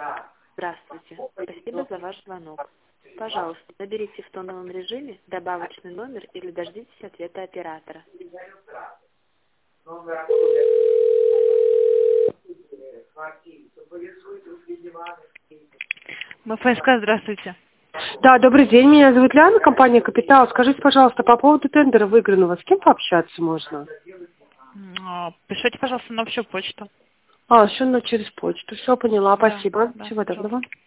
Здравствуйте. Спасибо за ваш звонок. Пожалуйста, наберите в тоновом режиме добавочный номер или дождитесь ответа оператора. МФСК, здравствуйте. Да, добрый день, меня зовут Ляна, компания «Капитал». Скажите, пожалуйста, по поводу тендера выигранного, с кем пообщаться можно? Пишите, пожалуйста, на общую почту. Еще через почту. Все поняла, Да, спасибо. да, Всего пожалуйста. доброго.